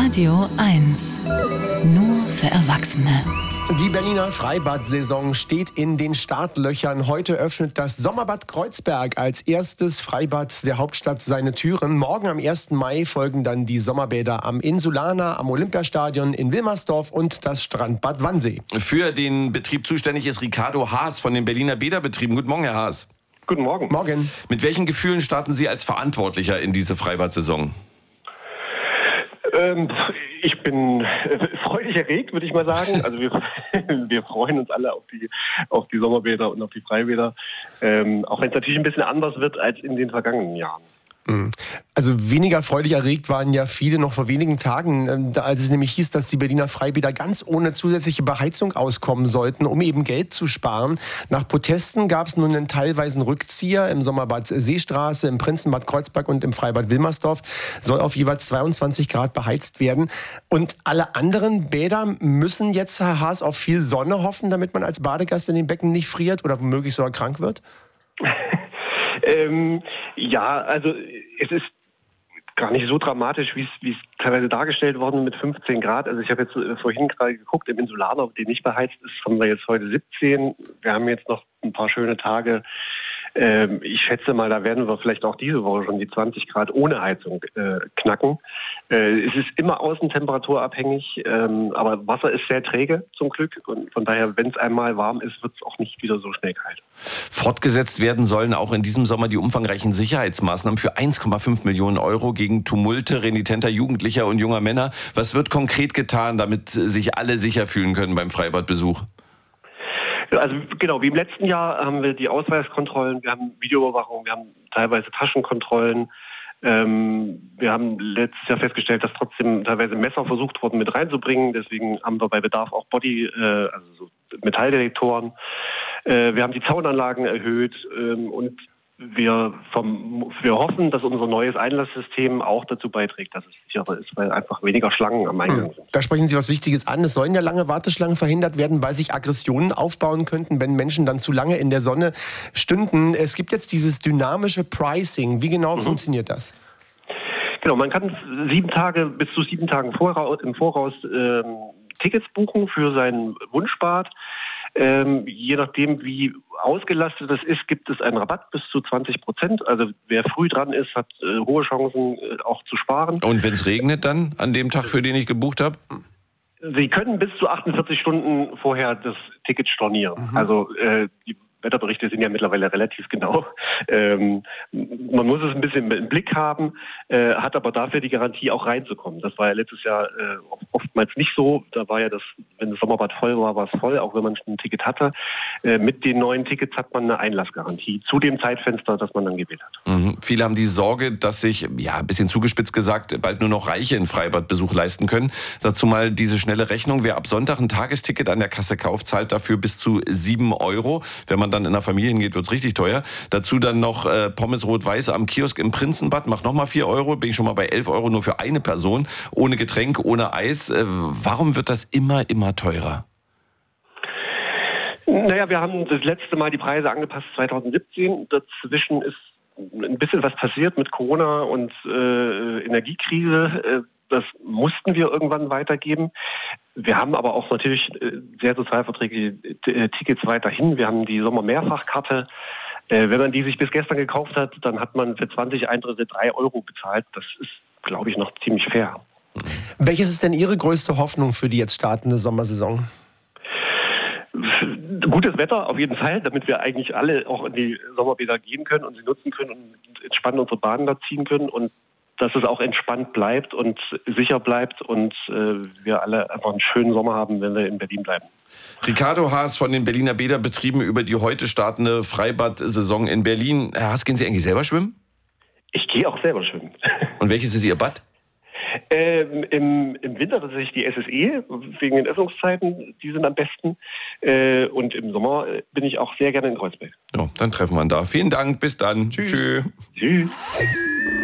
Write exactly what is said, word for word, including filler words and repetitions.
Radio eins. Nur für Erwachsene. Die Berliner Freibad-Saison steht in den Startlöchern. Heute öffnet das Sommerbad Kreuzberg als erstes Freibad der Hauptstadt seine Türen. Morgen am ersten Mai folgen dann die Sommerbäder am Insulaner, am Olympiastadion in Wilmersdorf und das Strandbad Wannsee. Für den Betrieb zuständig ist Ricardo Haas von den Berliner Bäderbetrieben. Guten Morgen, Herr Haas. Guten Morgen. Morgen. Mit welchen Gefühlen starten Sie als Verantwortlicher in diese Freibad-Saison? Ähm, ich bin äh, freudig erregt, würde ich mal sagen. Also wir, wir freuen uns alle auf die, auf die Sommerbäder und auf die Freibäder. Ähm, auch wenn es natürlich ein bisschen anders wird als in den vergangenen Jahren. Also weniger freudig erregt waren ja viele noch vor wenigen Tagen, als es nämlich hieß, dass die Berliner Freibäder ganz ohne zusätzliche Beheizung auskommen sollten, um eben Geld zu sparen. Nach Protesten gab es nun einen teilweisen Rückzieher. Im Sommerbad Seestraße, im Prinzenbad Kreuzberg und im Freibad Wilmersdorf soll auf jeweils zweiundzwanzig Grad beheizt werden. Und alle anderen Bäder müssen jetzt, Herr Haas, auf viel Sonne hoffen, damit man als Badegast in den Becken nicht friert oder womöglich sogar krank wird? ähm, ja, also es ist gar nicht so dramatisch, wie es teilweise dargestellt worden mit fünfzehn Grad. Also ich habe jetzt äh, vorhin gerade geguckt, im Insulaner, ob die nicht beheizt ist, haben wir jetzt heute siebzehn. Wir haben jetzt noch ein paar schöne Tage. Ähm, ich schätze mal, da werden wir vielleicht auch diese Woche schon die zwanzig Grad ohne Heizung äh, knacken. Äh, es ist immer außentemperaturabhängig, ähm, aber Wasser ist sehr träge zum Glück. Und von daher, wenn es einmal warm ist, wird es auch nicht wieder so schnell kalt. Fortgesetzt werden sollen auch in diesem Sommer die umfangreichen Sicherheitsmaßnahmen für eins Komma fünf Millionen Euro gegen Tumulte renitenter Jugendlicher und junger Männer. Was wird konkret getan, damit sich alle sicher fühlen können beim Freibadbesuch? Also genau, wie im letzten Jahr haben wir die Ausweiskontrollen, wir haben Videoüberwachung, wir haben teilweise Taschenkontrollen. Ähm, wir haben letztes Jahr festgestellt, dass trotzdem teilweise Messer versucht wurden mit reinzubringen. Deswegen haben wir bei Bedarf auch Body, äh, also so Metalldetektoren. Äh, wir haben die Zaunanlagen erhöht ähm, und wir, vom, wir hoffen, dass unser neues Einlasssystem auch dazu beiträgt, dass es sicherer ist, weil einfach weniger Schlangen am Eingang sind. Da sprechen Sie was Wichtiges an. Es sollen ja lange Warteschlangen verhindert werden, weil sich Aggressionen aufbauen könnten, wenn Menschen dann zu lange in der Sonne stünden. Es gibt jetzt dieses dynamische Pricing. Wie genau mhm. funktioniert das? Genau, man kann sieben Tage bis zu sieben Tagen voraus, im Voraus ähm, Tickets buchen für sein Wunschbad. Ähm, je nachdem, wie ausgelastet es ist, gibt es einen Rabatt bis zu zwanzig Prozent. Also wer früh dran ist, hat äh, hohe Chancen, äh, auch zu sparen. Und wenn es regnet dann, an dem Tag, für den ich gebucht habe? Sie können bis zu achtundvierzig Stunden vorher das Ticket stornieren. Mhm. Also äh, die Wetterberichte sind ja mittlerweile relativ genau. Ähm, man muss es ein bisschen im Blick haben, äh, hat aber dafür die Garantie, auch reinzukommen. Das war ja letztes Jahr äh, oftmals nicht so. Da war ja das, wenn das Sommerbad voll war, war es voll, auch wenn man ein Ticket hatte. Äh, mit den neuen Tickets hat man eine Einlassgarantie zu dem Zeitfenster, das man dann gewählt hat. Mhm. Viele haben die Sorge, dass sich, ja, ein bisschen zugespitzt gesagt, bald nur noch Reiche einen Freibadbesuch leisten können. Dazu mal diese schnelle Rechnung. Wer ab Sonntag ein Tagesticket an der Kasse kauft, zahlt dafür bis zu sieben Euro. Wenn man dann in der Familie hingeht, wird es richtig teuer. Dazu dann noch äh, Pommes Rot-Weiß am Kiosk im Prinzenbad, macht nochmal vier Euro. Bin ich schon mal bei elf Euro nur für eine Person. Ohne Getränk, ohne Eis. Äh, warum wird das immer, immer teurer? Naja, wir haben das letzte Mal die Preise angepasst zwanzig siebzehn. Dazwischen ist ein bisschen was passiert mit Corona und äh, Energiekrise. Äh, Das mussten wir irgendwann weitergeben. Wir haben aber auch natürlich sehr sozialverträgliche Tickets weiterhin. Wir haben die Sommermehrfachkarte. Wenn man die sich bis gestern gekauft hat, dann hat man für zwanzig Eintritte drei Euro bezahlt. Das ist, glaube ich, noch ziemlich fair. Welches ist denn Ihre größte Hoffnung für die jetzt startende Sommersaison? Gutes Wetter auf jeden Fall, damit wir eigentlich alle auch in die Sommerbäder gehen können und sie nutzen können und entspannt unsere Bahnen da ziehen können und dass es auch entspannt bleibt und sicher bleibt und äh, wir alle einfach einen schönen Sommer haben, wenn wir in Berlin bleiben. Ricardo Haas von den Berliner Bäderbetrieben über die heute startende Freibad-Saison in Berlin. Herr Haas, gehen Sie eigentlich selber schwimmen? Ich gehe auch selber schwimmen. Und welches ist Ihr Bad? Ähm, im, Im Winter tatsächlich die S S E, wegen den Öffnungszeiten, die sind am besten. Äh, und im Sommer bin ich auch sehr gerne in Kreuzberg. Ja, dann treffen wir uns da. Vielen Dank, bis dann. Tschüss. Tschüss. Tschüss.